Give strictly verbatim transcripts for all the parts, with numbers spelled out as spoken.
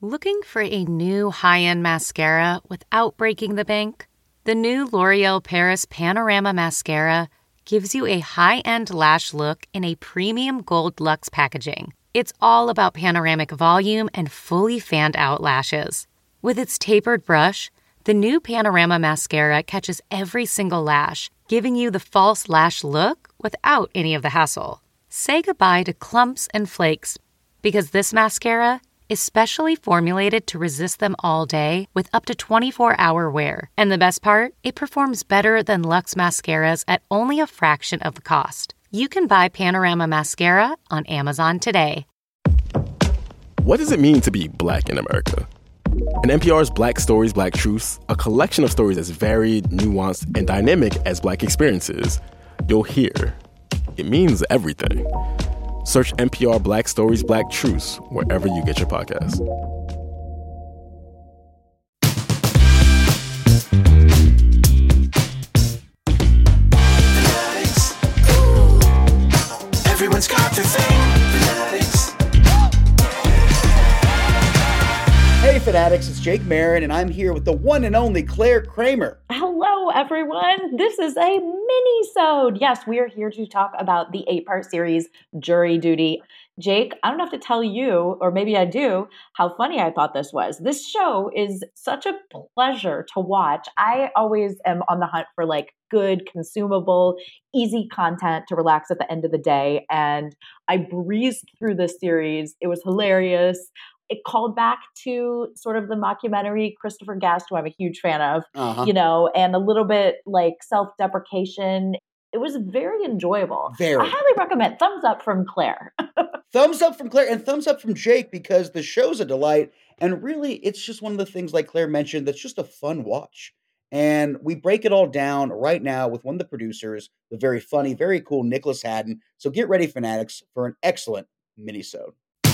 Looking for a new high-end mascara without breaking the bank? The new L'Oreal Paris Panorama Mascara gives you a high-end lash look in a premium gold luxe packaging. It's all about panoramic volume and fully fanned-out lashes. With its tapered brush, the new Panorama Mascara catches every single lash, giving you the false lash look without any of the hassle. Say goodbye to clumps and flakes, because this mascara is specially formulated to resist them all day with up to twenty-four hour wear. And the best part? It performs better than Luxe mascaras at only a fraction of the cost. You can buy Panorama Mascara on Amazon today. What does it mean to be Black in America? In N P R's Black Stories, Black Truths, a collection of stories as varied, nuanced, and dynamic as Black experiences, you'll hear it means everything. Search N P R Black Stories, Black Truths wherever you get your podcasts. Everyone's got their thing. Hey Fanatics, it's Jake Marin, and I'm here with the one and only Claire Kramer. Hello, everyone. This is a mini-sode. Yes, we are here to talk about the eight-part series, Jury Duty. Jake, I don't have to tell you, or maybe I do, how funny I thought this was. This show is such a pleasure to watch. I always am on the hunt for like good, consumable, easy content to relax at the end of the day. And I breezed through this series. It was hilarious. It called back to sort of the mockumentary Christopher Guest, who I'm a huge fan of, uh-huh. you know, and a little bit like self-deprecation. It was very enjoyable. Very. I highly recommend. Thumbs up from Claire. Thumbs up from Claire and thumbs up from Jake, because the show's a delight. And really, it's just one of the things, like Claire mentioned, that's just a fun watch. And we break it all down right now with one of the producers, the very funny, very cool Nicholas Haddon. So get ready, Fanatics, for an excellent mini-sode.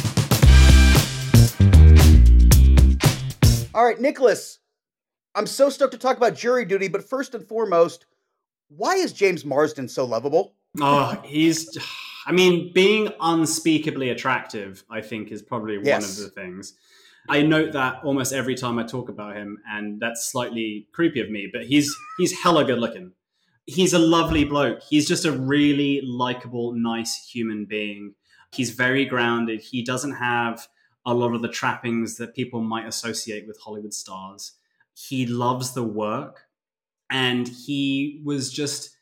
All right, Nicholas, I'm so stoked to talk about Jury Duty, but first and foremost, why is James Marsden so lovable? Oh, he's, I mean, being unspeakably attractive, I think, is probably yes. one of the things. I note that almost every time I talk about him, and that's slightly creepy of me, but he's he's hella good looking. He's a lovely bloke. He's just a really likable, nice human being. He's very grounded. He doesn't have a lot of the trappings that people might associate with Hollywood stars. He loves the work, and he was just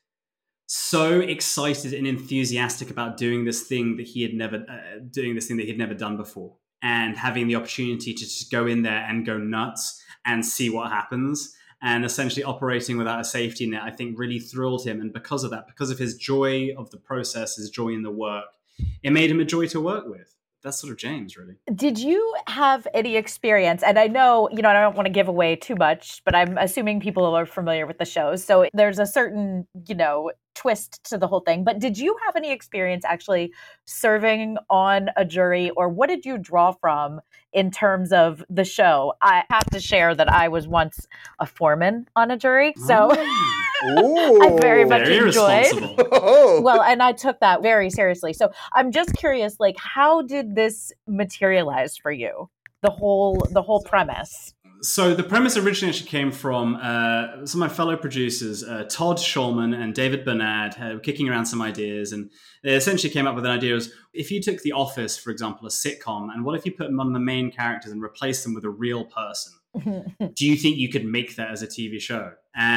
so excited and enthusiastic about doing this thing that he had never uh, doing this thing that he'd never done before, and having the opportunity to just go in there and go nuts and see what happens, and essentially operating without a safety net, I think really thrilled him. And because of that, because of his joy of the process, his joy in the work, it made him a joy to work with. That's sort of James, really. Did you have any experience? And I know, you know, I don't want to give away too much, but I'm assuming people are familiar with the show. So there's a certain, you know, twist to the whole thing. But did you have any experience actually serving on a jury, or what did you draw from in terms of the show? I have to share that I was once a foreman on a jury. So Ooh, I very much very enjoyed. Well, and I took that very seriously. So I'm just curious, like, how did this materialize for you? The whole, the whole premise. So the premise originally actually came from uh, some of my fellow producers, uh, Todd Shulman and David Bernard, uh, kicking around some ideas. And they essentially came up with an idea was, if you took The Office, for example, a sitcom, and what if you put one of the main characters and replaced them with a real person? Do you think you could make that as a T V show?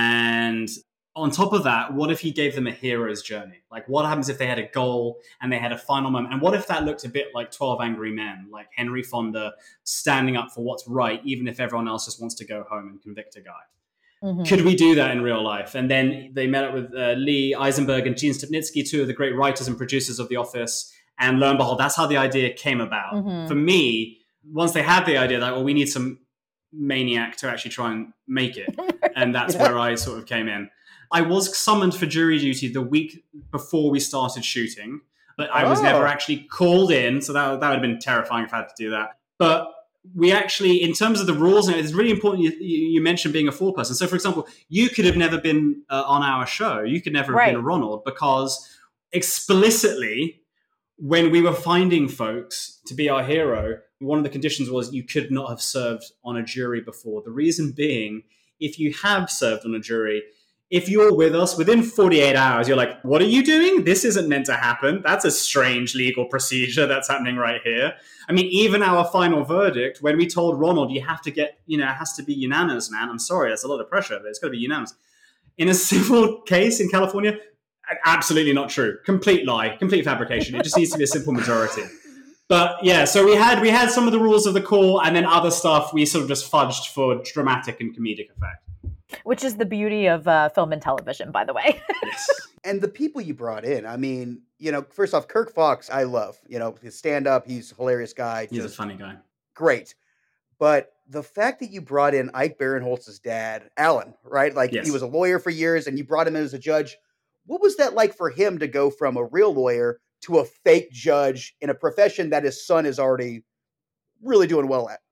And on top of that, what if you gave them a hero's journey? Like, what happens if they had a goal and they had a final moment? And what if that looked a bit like twelve Angry Men, like Henry Fonda standing up for what's right, even if everyone else just wants to go home and convict a guy? Mm-hmm. Could we do that in real life? And then they met up with uh, Lee Eisenberg and Gene Stupnitsky, two of the great writers and producers of The Office. And lo and behold, that's how the idea came about. Mm-hmm. For me, once they had the idea, like, well, we need some maniac to actually try and make it. And that's yeah. where I sort of came in. I was summoned for jury duty the week before we started shooting, but I was oh. never actually called in. So that, that would have been terrifying if I had to do that. But we actually, in terms of the rules, and it's really important you, you mentioned being a four person. So, for example, you could have never been uh, on our show. You could never have right. been a Ronald, because explicitly when we were finding folks to be our hero, one of the conditions was you could not have served on a jury before. The reason being, if you have served on a jury, if you're with us within forty-eight hours, you're like, what are you doing? This isn't meant to happen. That's a strange legal procedure that's happening right here. I mean, even our final verdict, when we told Ronald, you have to get, you know, it has to be unanimous, man. I'm sorry, that's a lot of pressure, but it's got to be unanimous. In a civil case in California, absolutely not true. Complete lie, complete fabrication. It just needs to be a simple majority. But yeah, so we had we had some of the rules of the court, and then other stuff we sort of just fudged for dramatic and comedic effect. Which is the beauty of uh, film and television, by the way. Yes. And the people you brought in, I mean, you know, first off, Kirk Fox, I love. You know, his stand-up, he's a hilarious guy. He's just a funny guy. Great. But the fact that you brought in Ike Barinholtz's dad, Alan, right? Like, Yes. he was a lawyer for years, and you brought him in as a judge. What was that like for him to go from a real lawyer to a fake judge in a profession that his son is already really doing well at?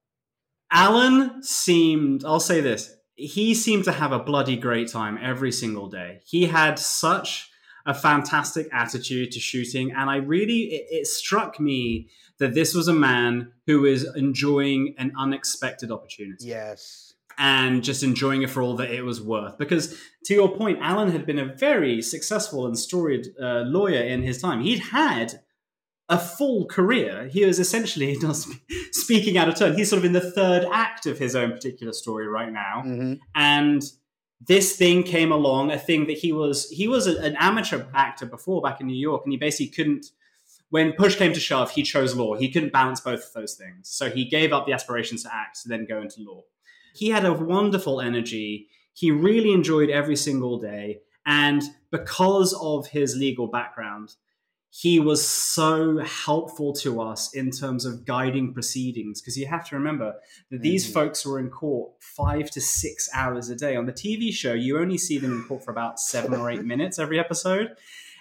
Alan seemed, I'll say this, he seemed to have a bloody great time every single day. He had such a fantastic attitude to shooting, and I really, it, it struck me that this was a man who was enjoying an unexpected opportunity. Yes. And just enjoying it for all that it was worth. Because to your point, Alan had been a very successful and storied uh, lawyer in his time. He'd had a full career. He was essentially, not speaking out of turn, he's sort of in the third act of his own particular story right now. Mm-hmm. And this thing came along, a thing that he was, he was a, an amateur actor before back in New York, and he basically couldn't, when push came to shove, he chose law. He couldn't balance both of those things. So he gave up the aspirations to act to then go into law. He had a wonderful energy. He really enjoyed every single day. And because of his legal background, he was so helpful to us in terms of guiding proceedings. Because you have to remember that these mm-hmm. folks were in court five to six hours a day. On the T V show, you only see them in court for about seven or eight minutes every episode.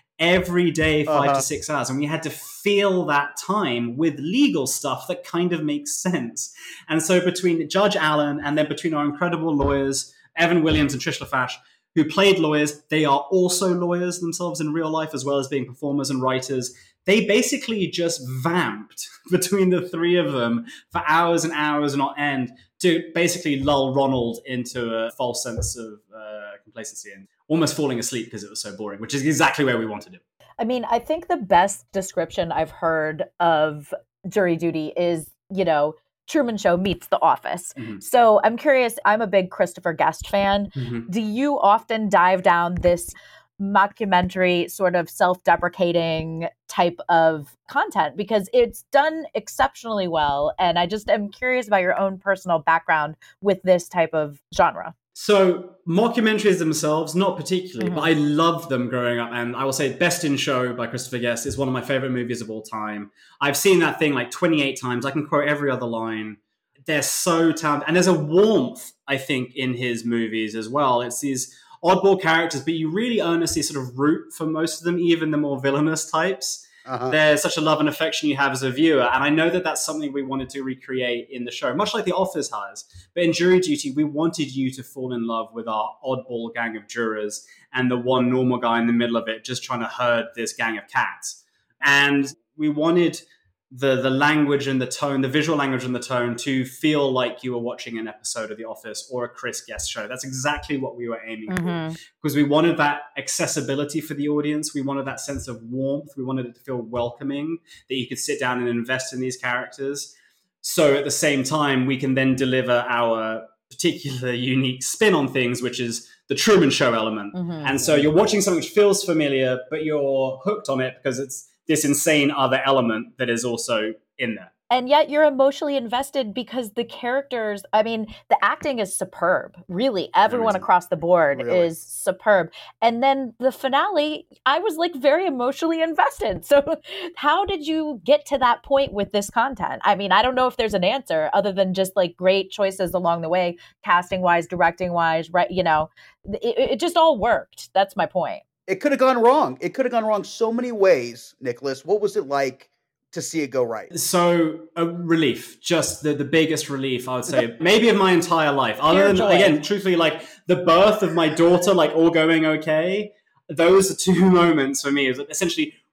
Every day, five uh-huh. to six hours. And we had to fill that time with legal stuff that kind of makes sense. And so between Judge Allen and then between our incredible lawyers, Evan Williams and Trish LaFash, who played lawyers, they are also lawyers themselves in real life, as well as being performers and writers. They basically just vamped between the three of them for hours and hours and on end to basically lull Ronald into a false sense of uh, complacency and almost falling asleep because it was so boring, which is exactly where we wanted him. I mean, I think the best description I've heard of jury duty is, you know, Truman Show meets The Office. Mm-hmm. So I'm curious, I'm a big Christopher Guest fan. Mm-hmm. Do you often dive down this mockumentary sort of self-deprecating type of content? Because it's done exceptionally well. And I just am curious about your own personal background with this type of genre. So mockumentaries themselves, not particularly, mm-hmm. but I loved them growing up. And I will say Best in Show by Christopher Guest is one of my favorite movies of all time. I've seen that thing like twenty-eight times. I can quote every other line. They're so talented. And there's a warmth, I think, in his movies as well. It's these oddball characters, but you really earnestly sort of root for most of them, even the more villainous types. Uh-huh. There's such a love and affection you have as a viewer. And I know that that's something we wanted to recreate in the show, much like The Office has. But in Jury Duty, we wanted you to fall in love with our oddball gang of jurors and the one normal guy in the middle of it just trying to herd this gang of cats. And we wanted the the language and the tone, the visual language and the tone to feel like you were watching an episode of The Office or a Chris Guest show. That's exactly what we were aiming mm-hmm. for, because we wanted that accessibility for the audience. We wanted that sense of warmth. We wanted it to feel welcoming, that you could sit down and invest in these characters. So at the same time, we can then deliver our particular unique spin on things, which is the Truman Show element. Mm-hmm. And so you're watching something which feels familiar, but you're hooked on it because it's this insane other element that is also in there. And yet you're emotionally invested because the characters, I mean, the acting is superb. Really, everyone across the board really. is superb. And then the finale, I was like very emotionally invested. So how did you get to that point with this content? I mean, I don't know if there's an answer other than just like great choices along the way, casting wise, directing wise, right? You know, it, it just all worked. That's my point. It could have gone wrong. It could have gone wrong so many ways, Nicholas. What was it like to see it go right? So a relief, just the, the biggest relief, I would say, maybe of my entire life. Other than, joy. Again, truthfully, like the birth of my daughter, like all going okay. Those are two moments for me. Is essentially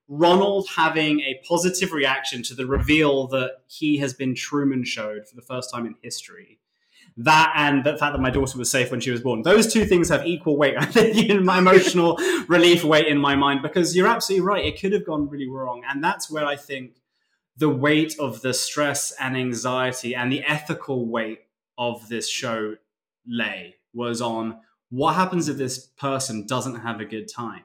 Ronald having a positive reaction to the reveal that he has been Truman Showed for the first time in history. That and the fact that my daughter was safe when she was born. Those two things have equal weight, I think, in my emotional relief weight in my mind, because you're absolutely right. It could have gone really wrong. And that's where I think the weight of the stress and anxiety and the ethical weight of this show lay, was on what happens if this person doesn't have a good time?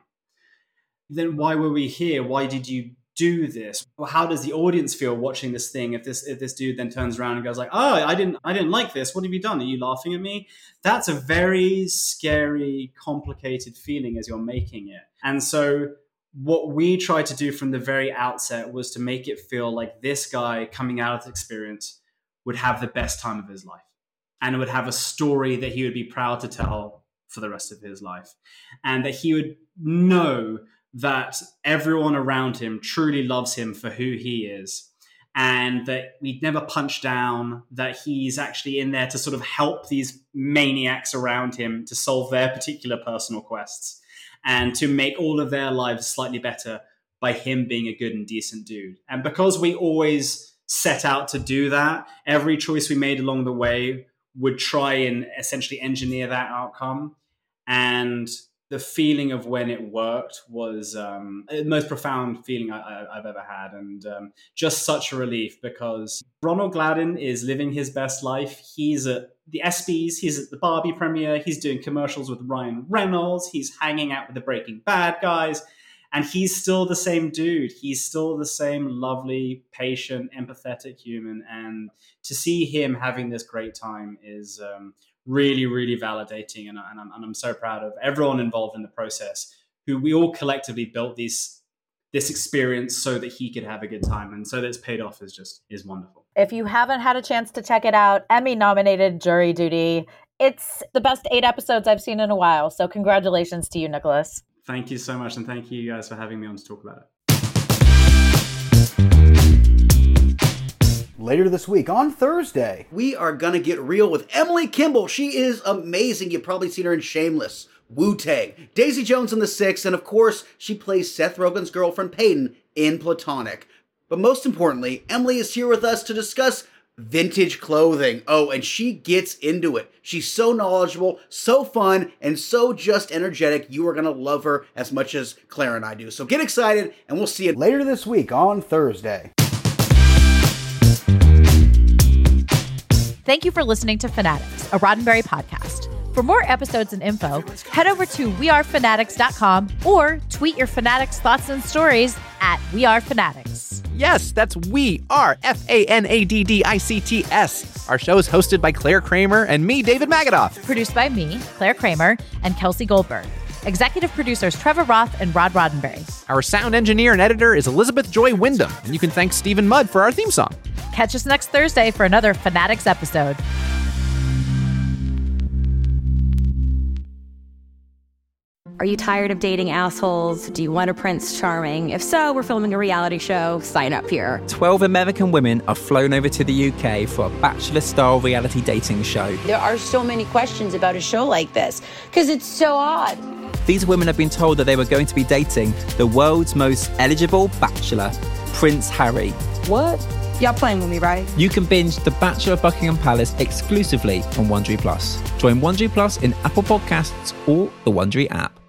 Then why were we here? Why did you do this? Well, how does the audience feel watching this thing if this if this dude then turns around and goes like, oh, I didn't I didn't like this. What have you done? Are you laughing at me? That's a very scary, complicated feeling as you're making it. And so what we tried to do from the very outset was to make it feel like this guy coming out of the experience would have the best time of his life and would have a story that he would be proud to tell for the rest of his life, and that he would know that everyone around him truly loves him for who he is, and that we'd never punch down, that he's actually in there to sort of help these maniacs around him to solve their particular personal quests and to make all of their lives slightly better by him being a good and decent dude. And because we always set out to do that, every choice we made along the way would try and essentially engineer that outcome. And the feeling of when it worked was um, the most profound feeling I, I, I've ever had. And um, just such a relief, because Ronald Gladden is living his best life. He's at the ESPYs, he's at the Barbie premiere, he's doing commercials with Ryan Reynolds, he's hanging out with the Breaking Bad guys, and he's still the same dude. He's still the same lovely, patient, empathetic human. And to see him having this great time is um, really, really validating. And, and, I'm, and I'm so proud of everyone involved in the process, who we all collectively built these this experience so that he could have a good time. And so that it's paid off is just is wonderful. If you haven't had a chance to check it out, Emmy-nominated Jury Duty. It's the best eight episodes I've seen in a while. So congratulations to you, Nicholas. Thank you so much. And thank you guys for having me on to talk about it. Later this week, on Thursday, we are going to get real with Emily Kimball. She is amazing. You've probably seen her in Shameless, Wu-Tang, Daisy Jones and the Six, and of course, she plays Seth Rogen's girlfriend Peyton in Platonic. But most importantly, Emily is here with us to discuss vintage clothing. Oh, and she gets into it. She's so knowledgeable, so fun, and so just energetic. You are going to love her as much as Claire and I do. So get excited, and we'll see you later this week on Thursday. Thank you for listening to Fanatics, a Roddenberry podcast. For more episodes and info, head over to we are fanatics dot com or tweet your Fanatics thoughts and stories at wearefanatics. Yes, that's We Are, F A N A D D I C T S. Our show is hosted by Claire Kramer and me, David Magadoff. Produced by me, Claire Kramer, and Kelsey Goldberg. Executive producers Trevor Roth and Rod Roddenberry. Our sound engineer and editor is Elizabeth Joy Wyndham, and you can thank Stephen Mudd for our theme song. Catch us next Thursday for another Fanatics episode. Are you tired of dating assholes? Do you want a Prince Charming? If so, we're filming a reality show. Sign up here. Twelve American women are flown over to the U K for a bachelor-style reality dating show. There are so many questions about a show like this, because it's so odd. These women have been told that they were going to be dating the world's most eligible bachelor, Prince Harry. What? Y'all playing with me, right? You can binge The Bachelor of Buckingham Palace exclusively on Wondery Plus. Join Wondery Plus in Apple Podcasts or the Wondery app.